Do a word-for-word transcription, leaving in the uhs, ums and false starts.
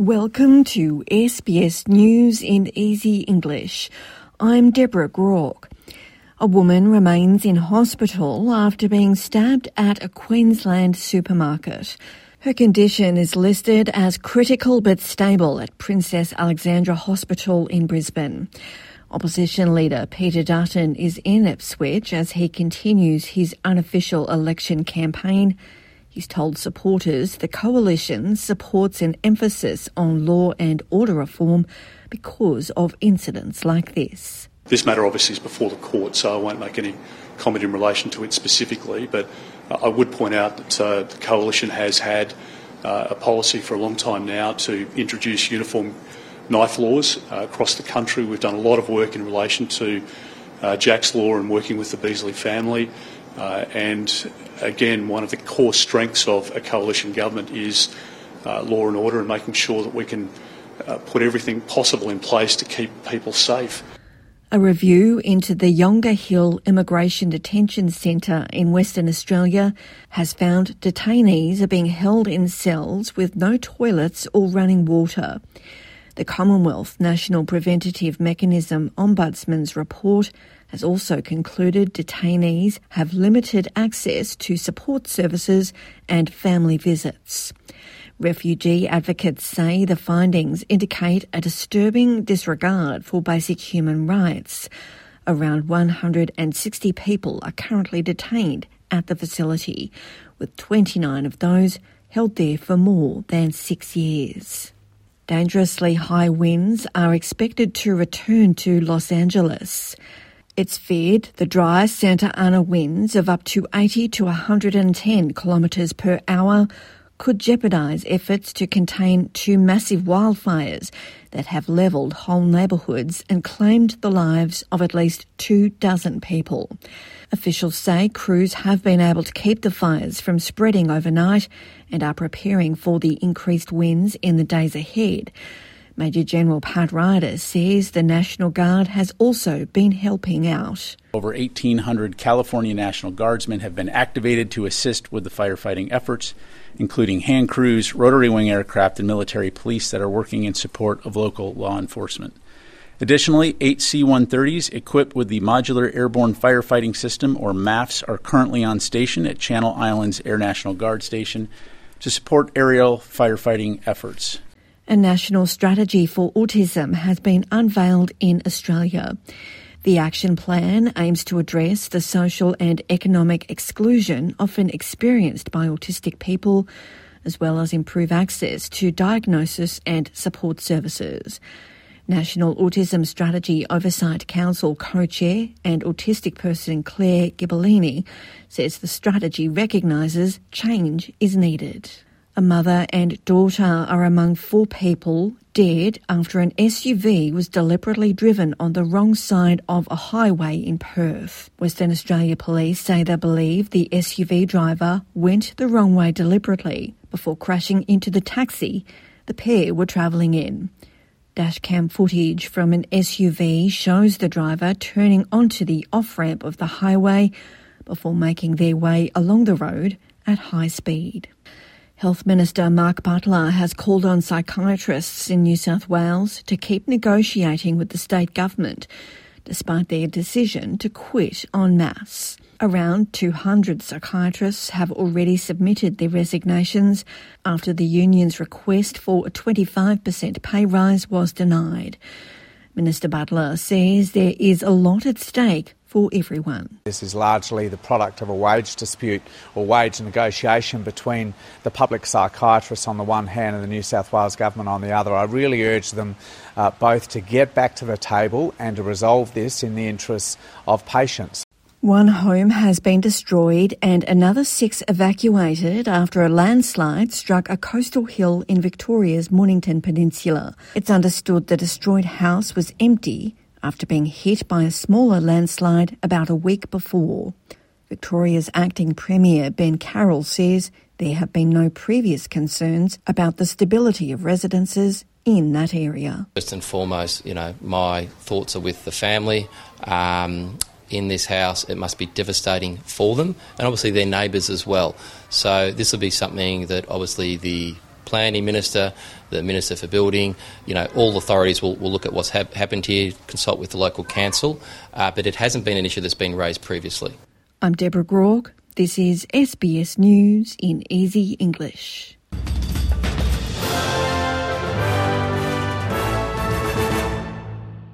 Welcome to S B S News in Easy English. I'm Deborah Groark. A woman remains in hospital after being stabbed at a Queensland supermarket. Her condition is listed as critical but stable at Princess Alexandra Hospital in Brisbane. Opposition leader Peter Dutton is in Ipswich as he continues his unofficial election campaign. He's told supporters the coalition supports an emphasis on law and order reform because of incidents like this. This matter obviously is before the court, so I won't make any comment in relation to it specifically, but uh, I would point out that uh, the coalition has had uh, a policy for a long time now to introduce uniform knife laws uh, across the country. We've done a lot of work in relation to uh, Jack's Law and working with the Beasley family. Uh, and again, one of the core strengths of a coalition government is uh, law and order and making sure that we can uh, put everything possible in place to keep people safe. A review into the Yonga Hill Immigration Detention Centre in Western Australia has found detainees are being held in cells with no toilets or running water. The Commonwealth National Preventative Mechanism Ombudsman's report has also concluded detainees have limited access to support services and family visits. Refugee advocates say the findings indicate a disturbing disregard for basic human rights. Around one hundred sixty people are currently detained at the facility, with twenty-nine of those held there for more than six years. Dangerously high winds are expected to return to Los Angeles. It's feared the dry Santa Ana winds of up to eighty to one hundred ten kilometres per hour could jeopardise efforts to contain two massive wildfires that have levelled whole neighbourhoods and claimed the lives of at least two dozen people. Officials say crews have been able to keep the fires from spreading overnight and are preparing for the increased winds in the days ahead. Major General Pat Ryder says the National Guard has also been helping out. Over eighteen hundred California National Guardsmen have been activated to assist with the firefighting efforts, including hand crews, rotary wing aircraft, and military police that are working in support of local law enforcement. Additionally, eight C one thirties equipped with the Modular Airborne Firefighting System, or MAFS, are currently on station at Channel Islands Air National Guard Station to support aerial firefighting efforts. A national strategy for autism has been unveiled in Australia. The action plan aims to address the social and economic exclusion often experienced by autistic people, as well as improve access to diagnosis and support services. National Autism Strategy Oversight Council co-chair and autistic person Claire Ghibellini says the strategy recognises change is needed. A mother and daughter are among four people dead after an S U V was deliberately driven on the wrong side of a highway in Perth. Western Australia Police say they believe the S U V driver went the wrong way deliberately before crashing into the taxi the pair were travelling in. Dashcam footage from an S U V shows the driver turning onto the off-ramp of the highway before making their way along the road at high speed. Health Minister Mark Butler has called on psychiatrists in New South Wales to keep negotiating with the state government, despite their decision to quit en masse. Around two hundred psychiatrists have already submitted their resignations after the union's request for a twenty-five percent pay rise was denied. Minister Butler says there is a lot at stake for everyone. This is largely the product of a wage dispute or wage negotiation between the public psychiatrists on the one hand and the New South Wales Government on the other. I really urge them uh, both to get back to the table and to resolve this in the interests of patients. One home has been destroyed and another six evacuated after a landslide struck a coastal hill in Victoria's Mornington Peninsula. It's understood the destroyed house was empty after being hit by a smaller landslide about a week before. Victoria's acting Premier Ben Carroll says there have been no previous concerns about the stability of residences in that area. First and foremost, you know, my thoughts are with the family. Um, in this house, it must be devastating for them and obviously their neighbours as well. So this will be something that obviously the Planning Minister, the Minister for Building, you know, all authorities will, will look at what's hap- happened here, consult with the local council, uh, but it hasn't been an issue that's been raised previously. I'm Deborah Grauke. This is S B S News in Easy English.